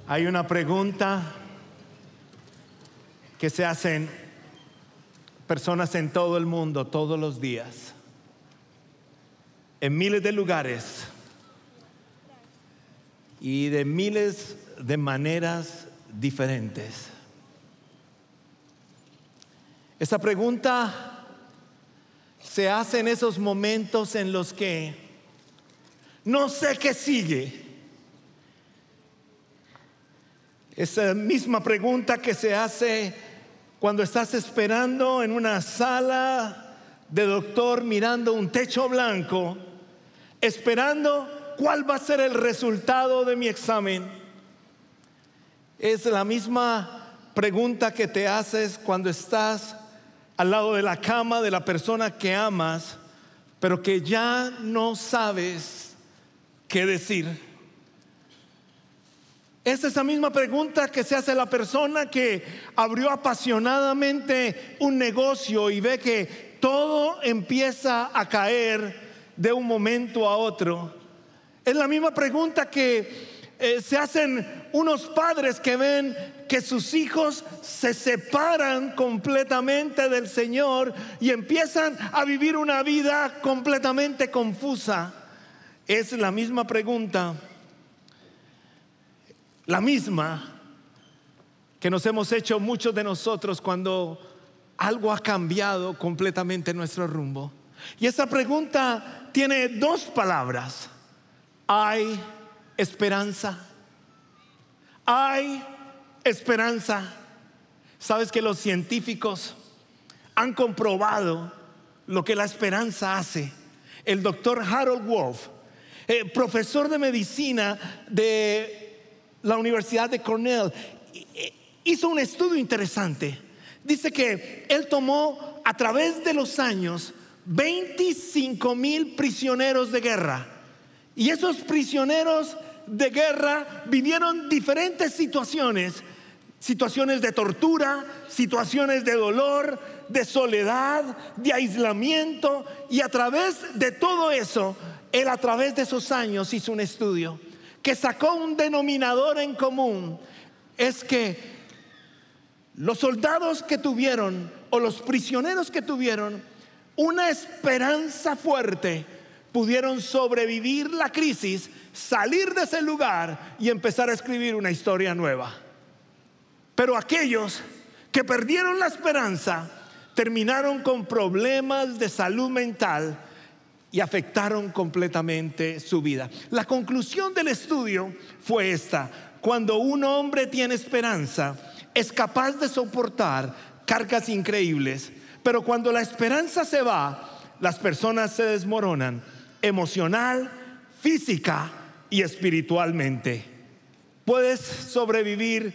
Hay una pregunta que se hacen personas en todo el mundo todos los días, en miles de lugares y de miles de maneras diferentes. Esa pregunta se hace en esos momentos en los que no sé qué sigue. Esa misma pregunta que se hace cuando estás esperando en una sala de doctor mirando un techo blanco, esperando cuál va a ser el resultado de mi examen. Es la misma pregunta que te haces cuando estás al lado de la cama de la persona que amas, pero que ya no sabes qué decir. Es esa misma pregunta que se hace la persona que abrió apasionadamente un negocio y ve que todo empieza a caer de un momento a otro. Es la misma pregunta que se hacen unos padres que ven que sus hijos se separan completamente del Señor y empiezan a vivir una vida completamente confusa. Es la misma pregunta, la misma que nos hemos hecho muchos de nosotros cuando algo ha cambiado completamente nuestro rumbo. Y esa pregunta tiene dos palabras: hay esperanza. Hay esperanza. Sabes que los científicos han comprobado lo que la esperanza hace. El doctor Harold Wolf, profesor de medicina de la Universidad de Cornell, hizo un estudio interesante. Dice que él tomó a través de los años 25,000 prisioneros de guerra, y esos prisioneros de guerra vivieron diferentes situaciones de tortura, situaciones de dolor, de soledad, de aislamiento, y a través de todo eso, él a través de esos años hizo un estudio que sacó un denominador en común. Es que los soldados que tuvieron, o los prisioneros que tuvieron una esperanza fuerte, pudieron sobrevivir la crisis, salir de ese lugar y empezar a escribir una historia nueva. Pero aquellos que perdieron la esperanza terminaron con problemas de salud mental y afectaron completamente su vida. La conclusión del estudio fue esta: cuando un hombre tiene esperanza, es capaz de soportar cargas increíbles, pero cuando la esperanza se va, las personas se desmoronan emocional, física y espiritualmente. Puedes sobrevivir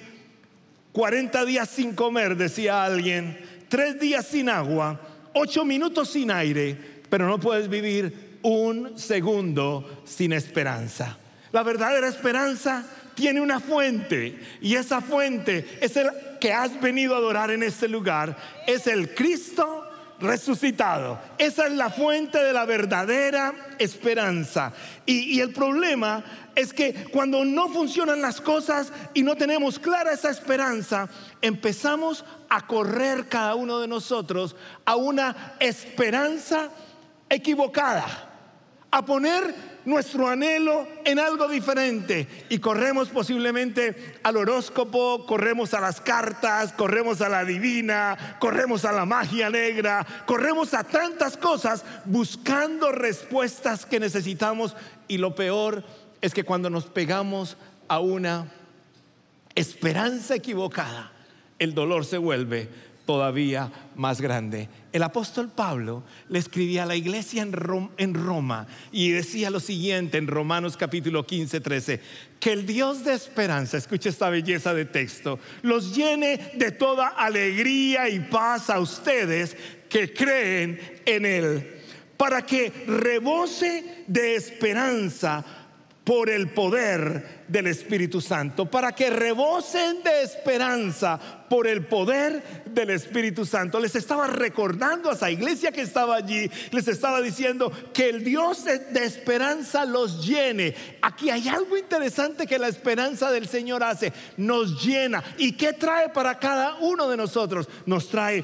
40 días sin comer, decía alguien, 3 días sin agua, 8 minutos sin aire, pero no puedes vivir un segundo sin esperanza. La verdadera esperanza tiene una fuente, y esa fuente es el que has venido a adorar en este lugar. Es el Cristo resucitado. Esa es la fuente de la verdadera esperanza. Y el problema es que cuando no funcionan las cosas y no tenemos clara esa esperanza, empezamos a correr cada uno de nosotros a una esperanza equivocada, a poner nuestro anhelo en algo diferente, y corremos posiblemente al horóscopo, corremos a las cartas, corremos a la divina, corremos a la magia negra, corremos a tantas cosas buscando respuestas que necesitamos. Y lo peor es que cuando nos pegamos a una esperanza equivocada, el dolor se vuelve todavía más grande. El apóstol Pablo le escribía a la iglesia en Roma y decía lo siguiente en Romanos capítulo 15:13: que el Dios de esperanza, escuche esta belleza de texto, los llene de toda alegría y paz a ustedes que creen en Él, para que rebose de esperanza por el poder del Espíritu Santo, para que rebosen de esperanza por el poder del Espíritu Santo. Les estaba recordando a esa iglesia que estaba allí, les estaba diciendo que el Dios de esperanza los llene. Aquí hay algo interesante que la esperanza del Señor hace: nos llena. ¿Y qué trae para cada uno de nosotros? Nos trae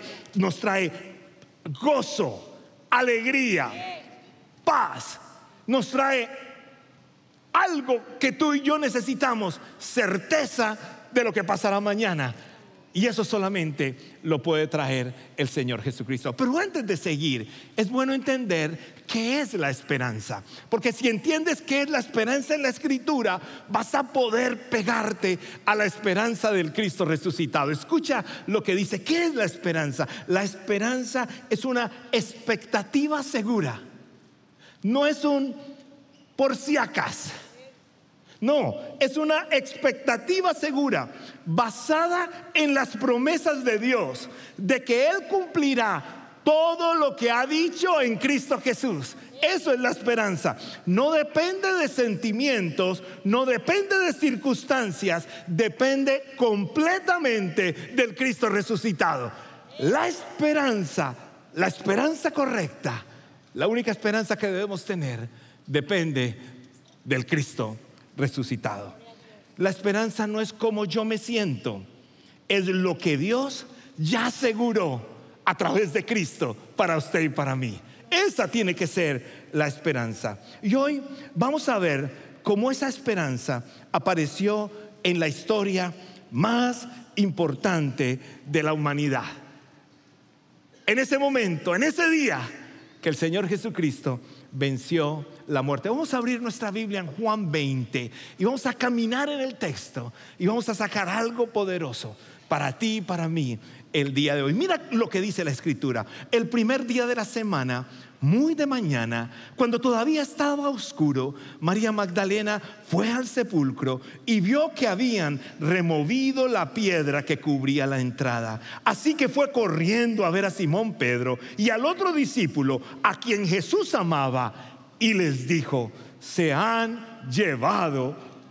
gozo, alegría, paz. Nos trae algo que tú y yo necesitamos: certeza de lo que pasará mañana. Y eso solamente lo puede traer el Señor Jesucristo. Pero antes de seguir, es bueno entender qué es la esperanza, porque si entiendes qué es la esperanza en la Escritura, vas a poder pegarte a la esperanza del Cristo resucitado. Escucha lo que dice. ¿Qué es la esperanza? La esperanza es una expectativa segura. No es un por si acaso. No, es una expectativa segura basada en las promesas de Dios de que Él cumplirá todo lo que ha dicho en Cristo Jesús. Eso es la esperanza. No depende de sentimientos, no depende de circunstancias, depende completamente del Cristo resucitado. La esperanza correcta, la única esperanza que debemos tener, depende del Cristo resucitado. La esperanza no es como yo me siento, es lo que Dios ya aseguró a través de Cristo para usted y para mí. Esa tiene que ser la esperanza. Y hoy vamos a ver cómo esa esperanza apareció en la historia más importante de la humanidad. En ese momento, en ese día que el Señor Jesucristo venció la muerte. Vamos a abrir nuestra Biblia en Juan 20 y vamos a caminar en el texto y vamos a sacar algo poderoso para ti y para mí el día de hoy. Mira lo que dice la Escritura. El primer día de la semana, muy de mañana, cuando todavía estaba oscuro, María Magdalena fue al sepulcro y vio que habían removido la piedra que cubría la entrada. Así que fue corriendo a ver a Simón Pedro y al otro discípulo a quien Jesús amaba, y les dijo: se han llevado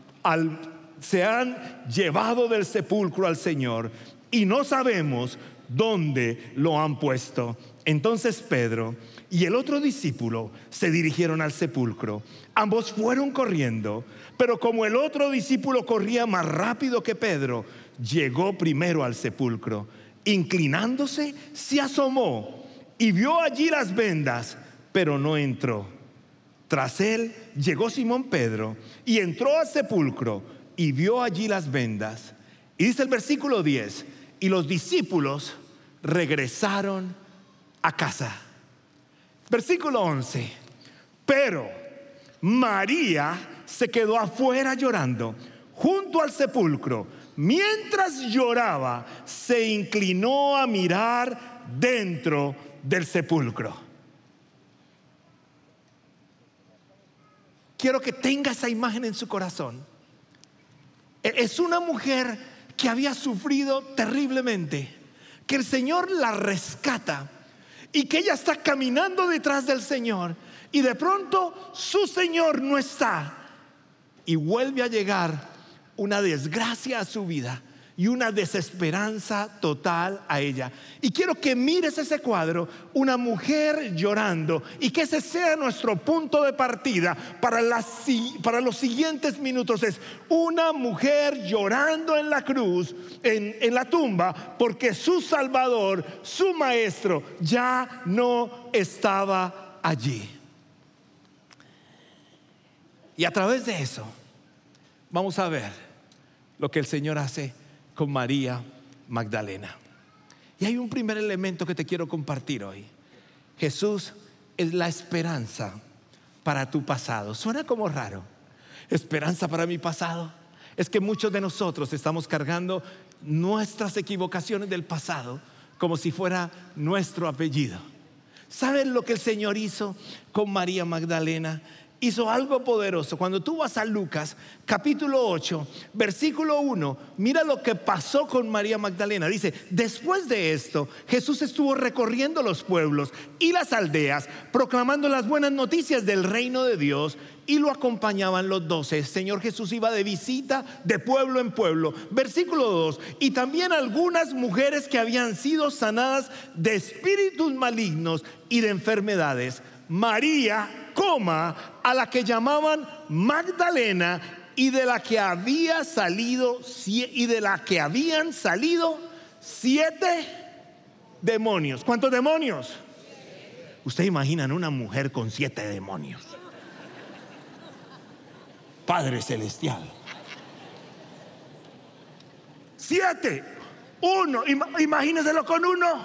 del sepulcro al Señor y no sabemos dónde lo han puesto. Entonces Pedro y el otro discípulo se dirigieron al sepulcro. Ambos fueron corriendo, pero como el otro discípulo corría más rápido que Pedro, llegó primero al sepulcro. Inclinándose, se asomó y vio allí las vendas, pero no entró. Tras él llegó Simón Pedro y entró al sepulcro y vio allí las vendas. Y dice el versículo 10: y los discípulos regresaron a casa. Versículo 11: pero María se quedó afuera llorando junto al sepulcro. Mientras lloraba, se inclinó a mirar dentro del sepulcro. Quiero que tenga esa imagen en su corazón. Es una mujer que había sufrido terriblemente, que el Señor la rescata y que ella está caminando detrás del Señor, y de pronto su Señor no está y vuelve a llegar una desgracia a su vida y una desesperanza total a ella. Y quiero que mires ese cuadro: una mujer llorando, y que ese sea nuestro punto de partida para los siguientes minutos. Es una mujer llorando en la cruz, en la tumba, porque su Salvador, su Maestro, ya no estaba allí. Y a través de eso vamos a ver lo que el Señor hace con María Magdalena. Y hay un primer elemento que te quiero compartir hoy. Jesús es la esperanza para tu pasado. Suena como raro. Esperanza para mi pasado. Es que muchos de nosotros estamos cargando nuestras equivocaciones del pasado como si fuera nuestro apellido. ¿Saben lo que el Señor hizo con María Magdalena? Hizo algo poderoso. Cuando tú vas a Lucas capítulo 8 versículo 1, mira lo que pasó con María Magdalena. Dice: después de esto, Jesús estuvo recorriendo los pueblos y las aldeas, proclamando las buenas noticias del reino de Dios, y lo acompañaban los 12. El Señor Jesús iba de visita de pueblo en pueblo. Versículo 2: y también algunas mujeres que habían sido sanadas de espíritus malignos y de enfermedades. María, a la que llamaban Magdalena, y de la que habían salido 7 demonios. ¿Cuántos demonios? Ustedes imaginan una mujer con 7 demonios. Padre celestial. 7. Uno, imagínenselo con uno.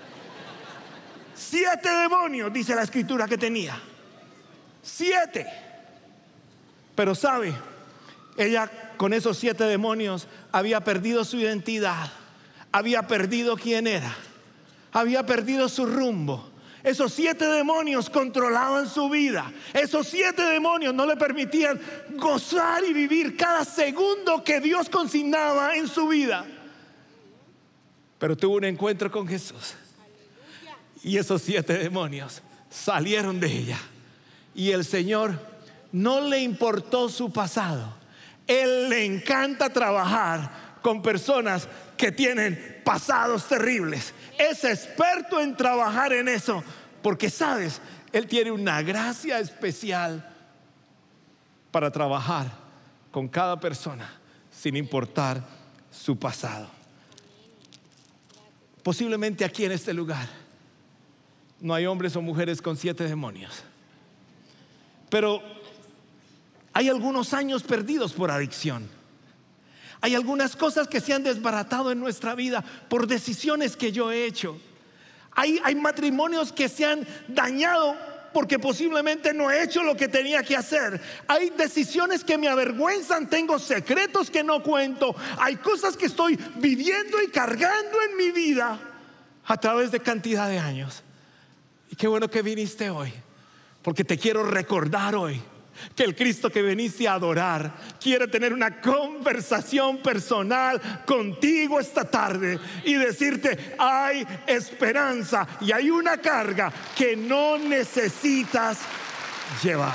7 demonios, dice la escritura que tenía. 7. Pero sabe, ella con esos 7 demonios había perdido su identidad, había perdido quién era, había perdido su rumbo. Esos 7 demonios controlaban su vida. Esos 7 demonios no le permitían gozar y vivir cada segundo que Dios consignaba en su vida. Pero tuvo un encuentro con Jesús, y esos 7 demonios salieron de ella. Y el Señor no le importó su pasado. Él le encanta trabajar con personas que tienen pasados terribles. Es experto en trabajar en eso, porque sabes, Él tiene una gracia especial para trabajar con cada persona sin importar su pasado. Posiblemente aquí en este lugar no hay hombres o mujeres con 7 demonios, pero hay algunos años perdidos por adicción. Hay algunas cosas que se han desbaratado en nuestra vida por decisiones que yo he hecho. Hay matrimonios que se han dañado porque posiblemente no he hecho lo que tenía que hacer. Hay decisiones que me avergüenzan. Tengo secretos que no cuento. Hay cosas que estoy viviendo y cargando en mi vida a través de cantidad de años. Y qué bueno que viniste hoy, porque te quiero recordar hoy que el Cristo que viniste a adorar quiere tener una conversación personal contigo esta tarde y decirte: hay esperanza y hay una carga que no necesitas llevar.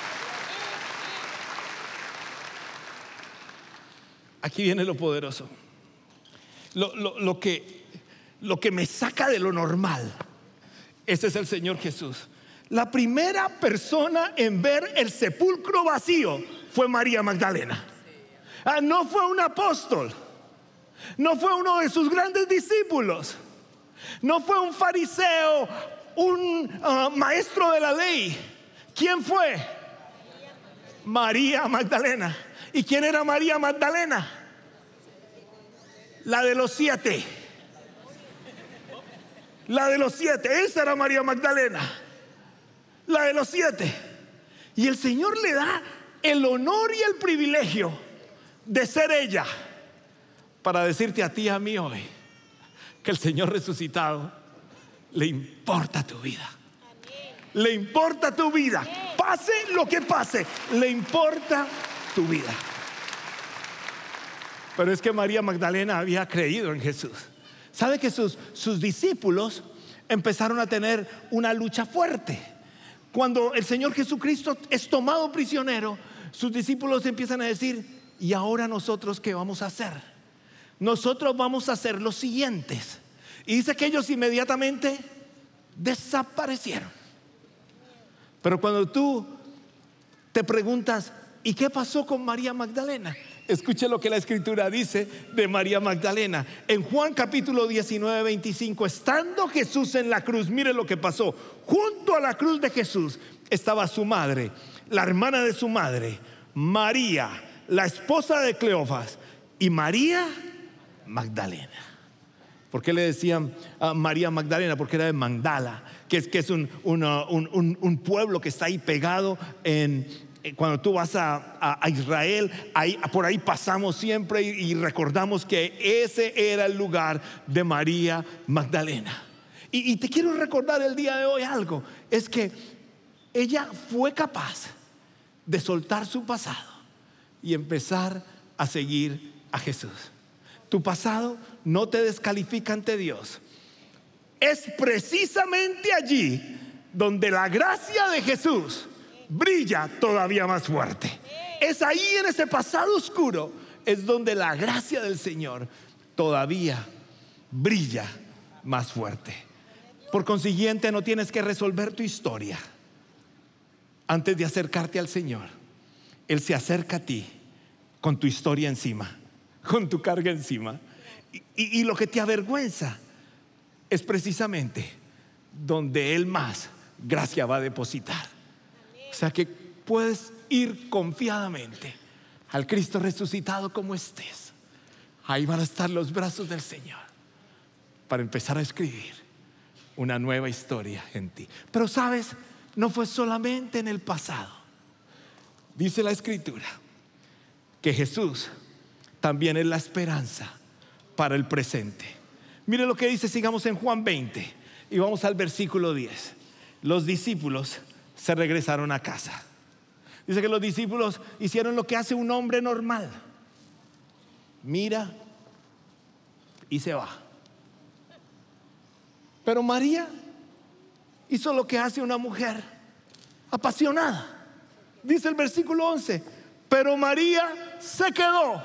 Aquí viene lo poderoso, lo que me saca de lo normal. Ese es el Señor Jesús. La primera persona en ver el sepulcro vacío fue María Magdalena. No fue un apóstol, no fue uno de sus grandes discípulos, no fue un fariseo, un maestro de la ley. ¿Quién fue? María Magdalena. ¿Y quién era María Magdalena? La de los 7. La de los 7, esa era María Magdalena. La de los 7. Y el Señor le da el honor y el privilegio de ser ella, para decirte a ti y a mí hoy que el Señor resucitado le importa tu vida. Le importa tu vida. Pase lo que pase, le importa tu vida. Pero es que María Magdalena había creído en Jesús. ¿Sabe que sus discípulos empezaron a tener una lucha fuerte? Cuando el Señor Jesucristo es tomado prisionero, sus discípulos empiezan a decir: ¿y ahora nosotros qué vamos a hacer? Nosotros vamos a hacer los siguientes. Y dice que ellos inmediatamente desaparecieron. Pero cuando tú te preguntas: ¿y qué pasó con María Magdalena? Escuche lo que la escritura dice de María Magdalena. En Juan capítulo 19, 25, estando Jesús en la cruz, mire lo que pasó. Junto a la cruz de Jesús estaba su madre, la hermana de su madre, María, la esposa de Cleofas, y María Magdalena. ¿Por qué le decían María Magdalena? Porque era de Magdala, que es un pueblo que está ahí pegado cuando tú vas a Israel, por ahí pasamos siempre y recordamos que ese era el lugar de María Magdalena. Y te quiero recordar el día de hoy algo: es que ella fue capaz de soltar su pasado y empezar a seguir a Jesús. Tu pasado no te descalifica ante Dios. Es precisamente allí donde la gracia de Jesús brilla todavía más fuerte. Es ahí, en ese pasado oscuro, es donde la gracia del Señor todavía brilla más fuerte. Por consiguiente, no tienes que resolver tu historia antes de acercarte al Señor. Él se acerca a ti con tu historia encima, con tu carga encima. Y lo que te avergüenza es precisamente donde Él más gracia va a depositar. O sea que puedes ir confiadamente al Cristo resucitado como estés. Ahí van a estar los brazos del Señor para empezar a escribir una nueva historia en ti. Pero sabes, no fue solamente en el pasado. Dice la Escritura que Jesús también es la esperanza para el presente. Mire lo que dice, sigamos en Juan 20 y vamos al versículo 10. Los discípulos se regresaron a casa. Dice que los discípulos hicieron lo que hace un hombre normal: mira y se va. Pero María hizo lo que hace una mujer apasionada. Dice el versículo 11: pero María se quedó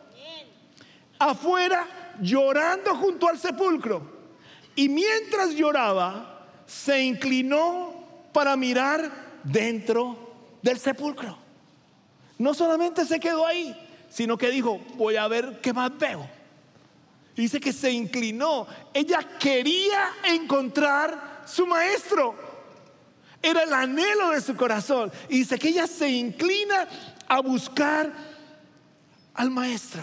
afuera llorando junto al sepulcro, y mientras lloraba se inclinó para mirar dentro del sepulcro. No solamente se quedó ahí, sino que dijo: voy a ver qué más veo. Dice que se inclinó. Ella quería encontrar su maestro. Era el anhelo de su corazón. Y dice que ella se inclina a buscar al maestro.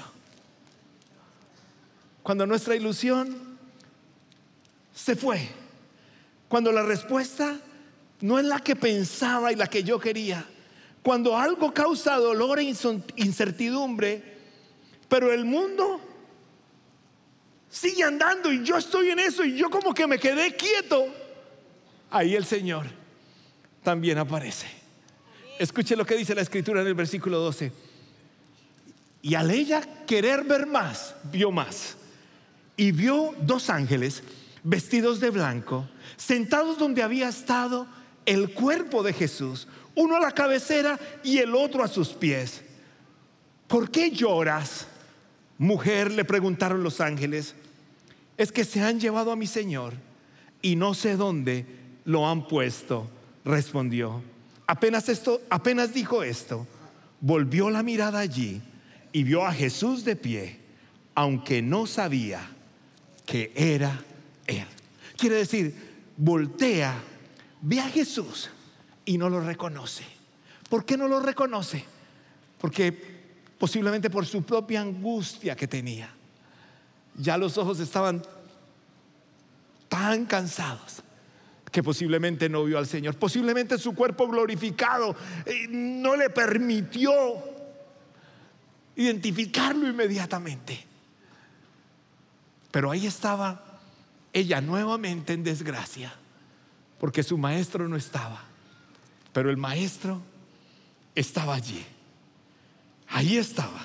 Cuando nuestra ilusión se fue, cuando la respuesta no es la que pensaba y la que yo quería, cuando algo causa dolor e incertidumbre, pero el mundo sigue andando y yo estoy en eso y yo como que me quedé quieto, ahí el Señor también aparece. Escuche lo que dice la Escritura en el versículo 12: y al ella querer ver más, vio más, y vio dos ángeles vestidos de blanco, sentados donde había estado el cuerpo de Jesús, uno a la cabecera y el otro a sus pies. ¿Por qué lloras, mujer?, le preguntaron los ángeles. Es que se han llevado a mi Señor y no sé dónde lo han puesto, respondió. Apenas dijo esto, volvió la mirada allí y vio a Jesús de pie, aunque no sabía que era Él. Quiere decir, voltea, ve a Jesús y no lo reconoce. ¿Por qué no lo reconoce? Porque posiblemente por su propia angustia que tenía. Ya los ojos estaban tan cansados que posiblemente no vio al Señor. Posiblemente su cuerpo glorificado no le permitió identificarlo inmediatamente. Pero ahí estaba ella nuevamente en desgracia, porque su maestro no estaba, pero el maestro estaba allí. Ahí estaba.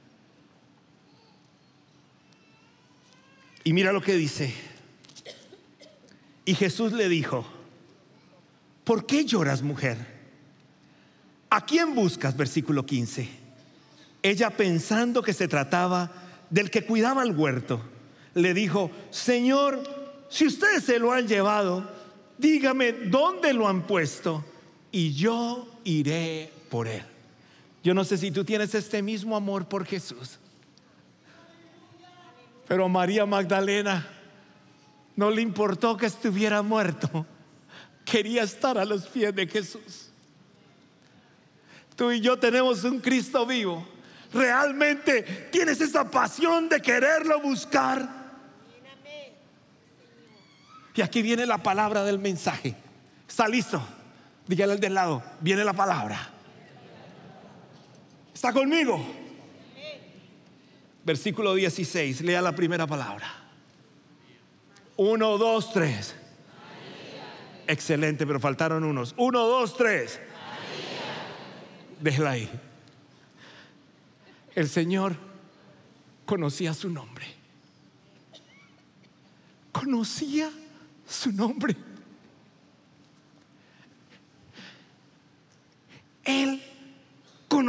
Y mira lo que dice: y Jesús le dijo: ¿por qué lloras, mujer? ¿A quién buscas? Versículo 15. Ella, pensando que se trataba del que cuidaba el huerto, le dijo: Señor, si ustedes se lo han llevado, dígame dónde lo han puesto y yo iré por él. Yo no sé si tú tienes este mismo amor por Jesús, pero a María Magdalena no le importó que estuviera muerto. Quería estar a los pies de Jesús. Tú y yo tenemos un Cristo vivo. ¿Realmente tienes esa pasión de quererlo buscar? Y aquí viene la palabra del mensaje. ¿Está listo? Dígale al del lado: viene la palabra. ¿Está conmigo? Versículo 16, lea la primera palabra. 1, 2, 3. Excelente, pero faltaron unos. 1, 2, 3. Déjela ahí. El Señor conocía su nombre. Conocía su nombre.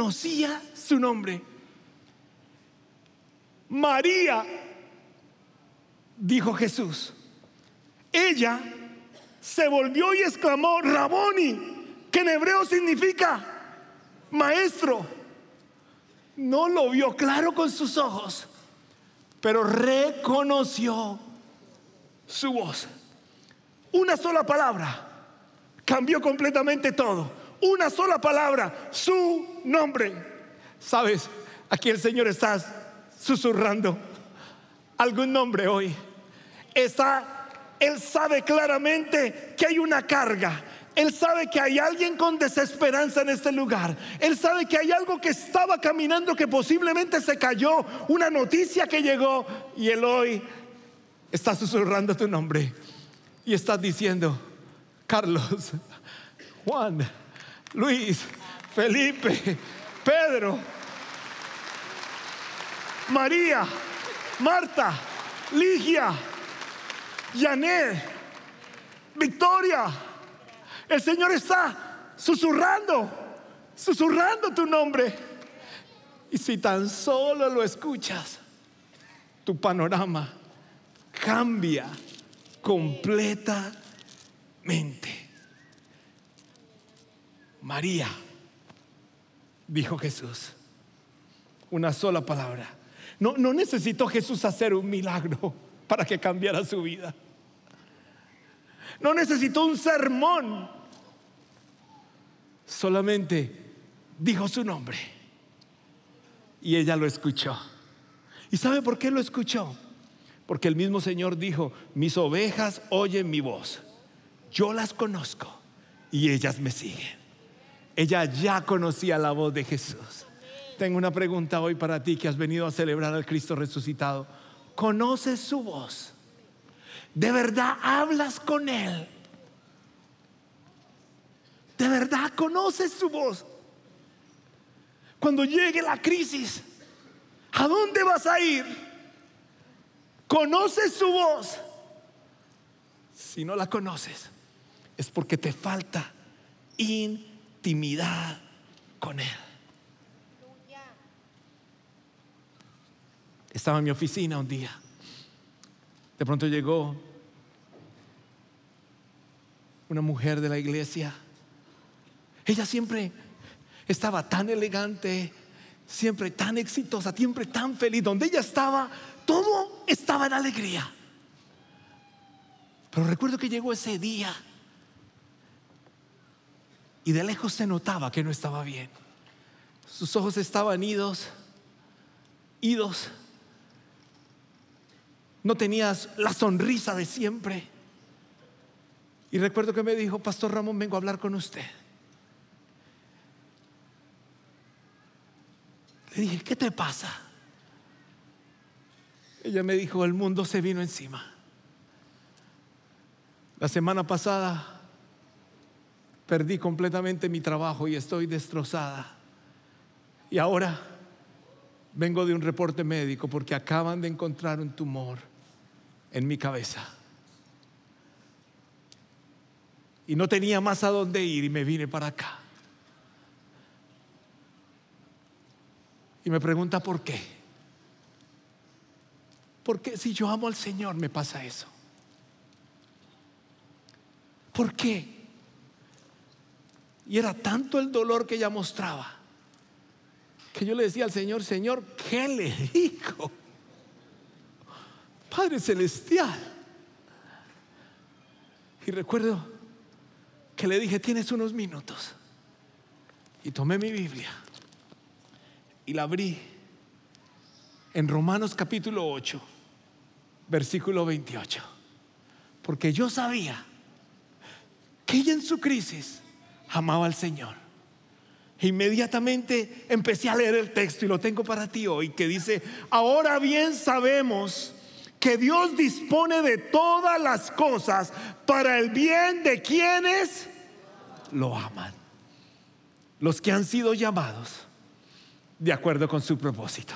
conocía su nombre. María, dijo Jesús. Ella se volvió y exclamó: Raboni, que en hebreo significa maestro. No lo vio claro con sus ojos, pero reconoció su voz. Una sola palabra cambió completamente todo. Una sola palabra, su nombre. ¿Sabes? Aquí el Señor está susurrando algún nombre hoy. Él sabe claramente que hay una carga. Él sabe que hay alguien con desesperanza en este lugar. Él sabe que hay algo que estaba caminando, que posiblemente se cayó, una noticia que llegó, y Él hoy está susurrando tu nombre y está diciendo: Carlos, Juan, Luis, Felipe, Pedro, María, Marta, Ligia, Janet, Victoria. El Señor está susurrando tu nombre. Y si tan solo lo escuchas, tu panorama cambia completamente. María, dijo Jesús. Una sola palabra. No necesitó Jesús hacer un milagro para que cambiara su vida. No necesitó un sermón. Solamente dijo su nombre y ella lo escuchó. ¿Y sabe por qué lo escuchó? Porque el mismo Señor dijo: mis ovejas oyen mi voz, yo las conozco y ellas me siguen. Ella ya conocía la voz de Jesús. Tengo una pregunta hoy para ti que has venido a celebrar al Cristo resucitado. ¿Conoces su voz? ¿De verdad hablas con Él? ¿De verdad conoces su voz? Cuando llegue la crisis, ¿a dónde vas a ir? ¿Conoces su voz? Si no la conoces, es porque te falta intimidad con Él. Estaba en mi oficina un día. De pronto llegó una mujer de la iglesia. Ella siempre estaba tan elegante, siempre tan exitosa, siempre tan feliz. Donde ella estaba, todo estaba en alegría. Pero recuerdo que llegó ese día y de lejos se notaba que no estaba bien. Sus ojos estaban idos. No tenías la sonrisa de siempre. Y recuerdo que me dijo: Pastor Ramón, vengo a hablar con usted. Le dije: ¿qué te pasa? Ella me dijo: el mundo se vino encima. La semana pasada perdí completamente mi trabajo y estoy destrozada. Y ahora vengo de un reporte médico porque acaban de encontrar un tumor en mi cabeza. Y no tenía más a dónde ir y me vine para acá. Y me pregunta: ¿por qué? ¿Por qué si yo amo al Señor me pasa eso? ¿Por qué? Y era tanto el dolor que ella mostraba que yo le decía al Señor: Señor, ¿qué le digo? Padre Celestial. Y recuerdo que le dije: tienes unos minutos. Y tomé mi Biblia y la abrí en Romanos capítulo 8, versículo 28. Porque yo sabía que ella en su crisis amaba al Señor. Inmediatamente empecé a leer el texto y lo tengo para ti hoy, que dice: ahora bien sabemos que Dios dispone de todas las cosas para el bien de quienes lo aman, los que han sido llamados de acuerdo con su propósito.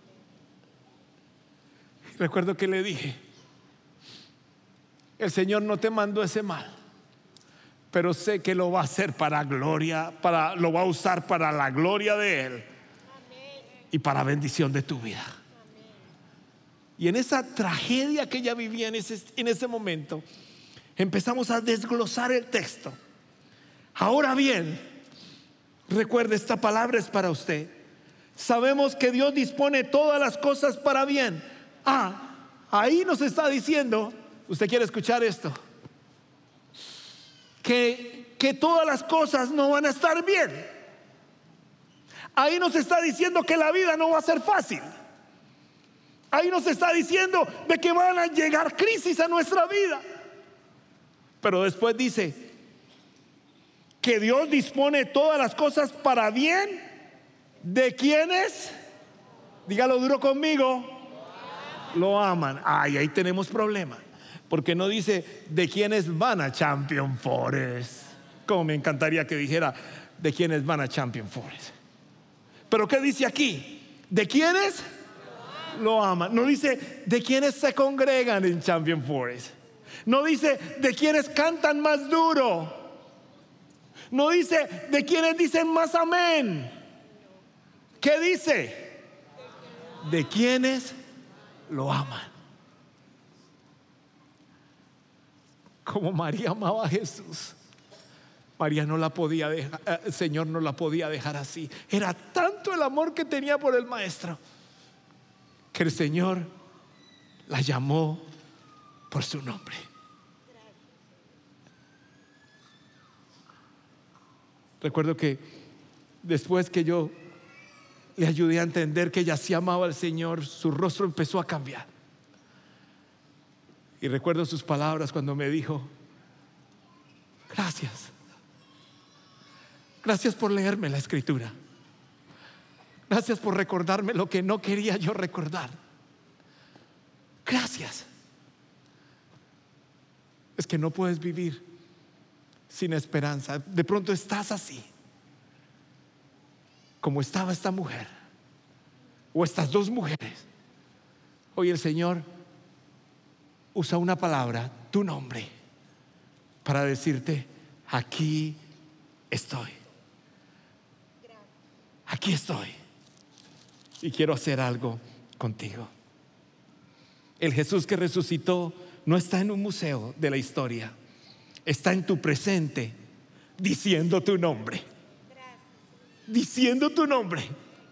Recuerdo que le dije: el Señor no te mandó ese mal, pero sé que lo va a hacer para gloria, lo va a usar para la gloria de Él y para bendición de tu vida. Y en esa tragedia que ella vivía en ese momento, empezamos a desglosar el texto. Ahora bien, recuerde, esta palabra es para usted. Sabemos que Dios dispone todas las cosas para bien. Ahí nos está diciendo, usted quiere escuchar esto, que todas las cosas no van a estar bien. Ahí nos está diciendo que la vida no va a ser fácil. Ahí nos está diciendo de que van a llegar crisis a nuestra vida. Pero después dice que Dios dispone todas las cosas para bien de quienes, dígalo duro conmigo, lo aman. Ahí tenemos problema, porque no dice de quienes van a Champion Forest. Como me encantaría que dijera de quienes van a Champion Forest. Pero ¿qué dice aquí? ¿De quienes lo aman? No dice de quienes se congregan en Champion Forest. No dice de quienes cantan más duro. No dice de quienes dicen más amén. ¿Qué dice? De quienes lo aman. Como María amaba a Jesús, María no la podía dejar, el Señor no la podía dejar así. Era tanto el amor que tenía por el Maestro, que el Señor la llamó por su nombre. Recuerdo que después que yo le ayudé a entender que ella sí amaba al Señor, su rostro empezó a cambiar. Y recuerdo sus palabras cuando me dijo: gracias. Gracias por leerme la Escritura. Gracias por recordarme lo que no quería yo recordar. Gracias. Es que no puedes vivir sin esperanza. De pronto estás así, como estaba esta mujer, o estas dos mujeres. Hoy el Señor usa una palabra, tu nombre, para decirte: aquí estoy. Aquí estoy y quiero hacer algo contigo. El Jesús que resucitó no está en un museo de la historia, está en tu presente, diciendo tu nombre. Diciendo tu nombre.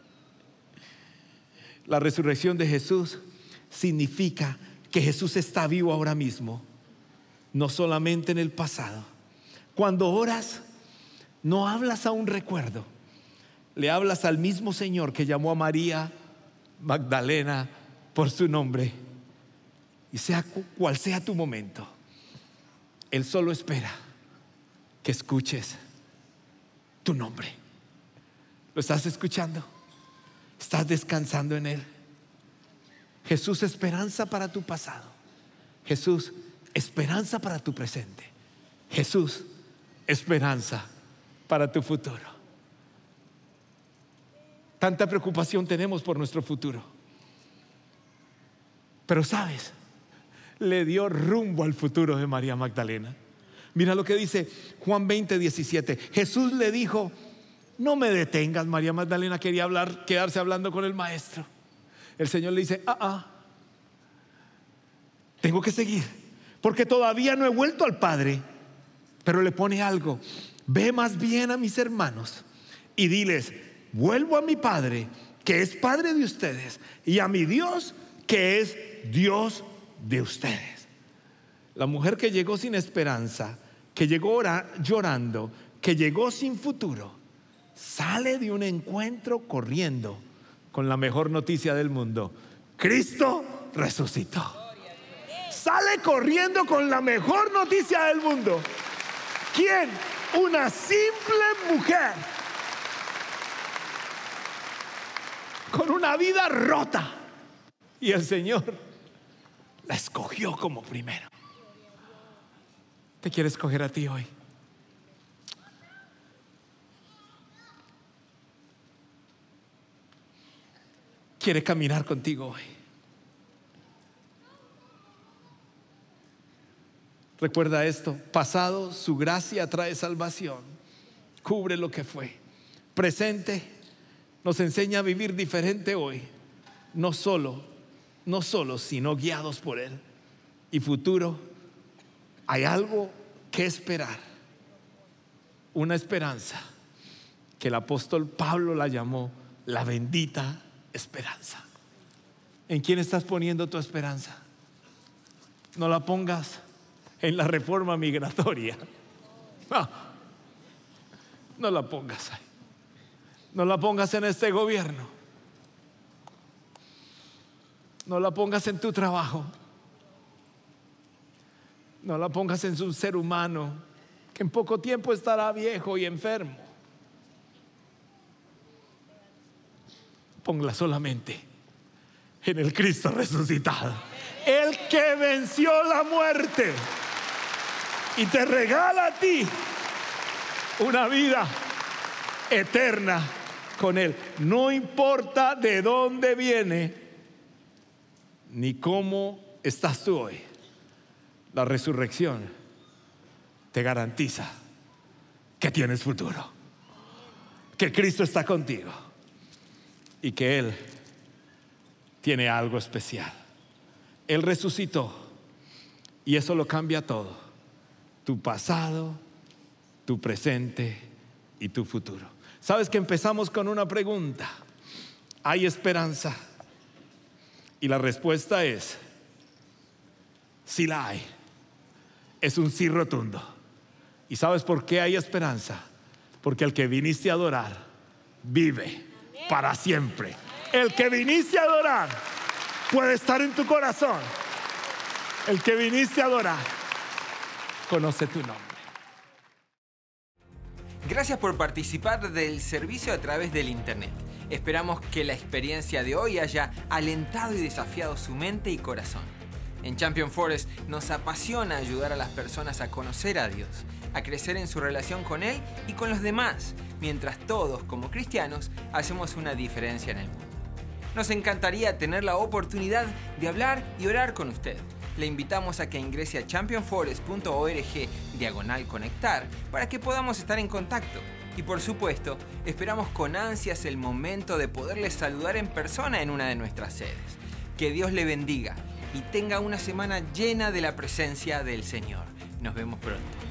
La resurrección de Jesús significa que Jesús está vivo ahora mismo, no solamente en el pasado. Cuando oras, no hablas a un recuerdo, le hablas al mismo Señor que llamó a María Magdalena por su nombre. Y sea cual sea tu momento, Él solo espera que escuches tu nombre. ¿Lo estás escuchando? ¿Estás descansando en Él? Jesús, esperanza para tu pasado. Jesús, esperanza para tu presente. Jesús, esperanza para tu futuro. Tanta preocupación tenemos por nuestro futuro, pero sabes, le dio rumbo al futuro de María Magdalena. Mira lo que dice Juan 20:17. Jesús le dijo: no me detengas. María Magdalena quería quedarse hablando con el Maestro. El Señor le dice: tengo que seguir, porque todavía no he vuelto al Padre. Pero le pone algo: ve más bien a mis hermanos y diles: vuelvo a mi Padre, que es Padre de ustedes, y a mi Dios, que es Dios de ustedes. La mujer que llegó sin esperanza, que llegó llorando, que llegó sin futuro, sale de un encuentro corriendo con la mejor noticia del mundo: Cristo resucitó. Sale corriendo con la mejor noticia del mundo. ¿Quién? Una simple mujer con una vida rota, y el Señor la escogió como primero. Te quiere escoger a ti hoy. Quiere caminar contigo hoy. Recuerda esto: pasado, su gracia trae salvación, cubre lo que fue. Presente, nos enseña a vivir diferente hoy, no solo, sino guiados por Él. Y futuro, hay algo que esperar, una esperanza que el apóstol Pablo la llamó la bendita esperanza. ¿En quién estás poniendo tu esperanza? No la pongas en la reforma migratoria. No la pongas ahí. No la pongas en este gobierno. No la pongas en tu trabajo. No la pongas en un ser humano que en poco tiempo estará viejo y enfermo. Ponla solamente en el Cristo resucitado, el que venció la muerte y te regala a ti una vida eterna con Él. No importa de dónde viene ni cómo estás tú hoy, la resurrección te garantiza que tienes futuro, que Cristo está contigo y que Él tiene algo especial. Él resucitó y eso lo cambia todo: tu pasado, tu presente y tu futuro. Sabes que empezamos con una pregunta: ¿hay esperanza? Y la respuesta es: sí la hay. Es un sí rotundo. ¿Y sabes por qué hay esperanza? Porque el que viniste a adorar vive para siempre. El que viniste a adorar puede estar en tu corazón. El que viniste a adorar conoce tu nombre. Gracias por participar del servicio a través del internet. Esperamos que la experiencia de hoy haya alentado y desafiado su mente y corazón. En Champion Forest nos apasiona ayudar a las personas a conocer a Dios, a crecer en su relación con Él y con los demás, mientras todos, como cristianos, hacemos una diferencia en el mundo. Nos encantaría tener la oportunidad de hablar y orar con usted. Le invitamos a que ingrese a championforest.org/conectar para que podamos estar en contacto. Y por supuesto, esperamos con ansias el momento de poderles saludar en persona en una de nuestras sedes. Que Dios le bendiga y tenga una semana llena de la presencia del Señor. Nos vemos pronto.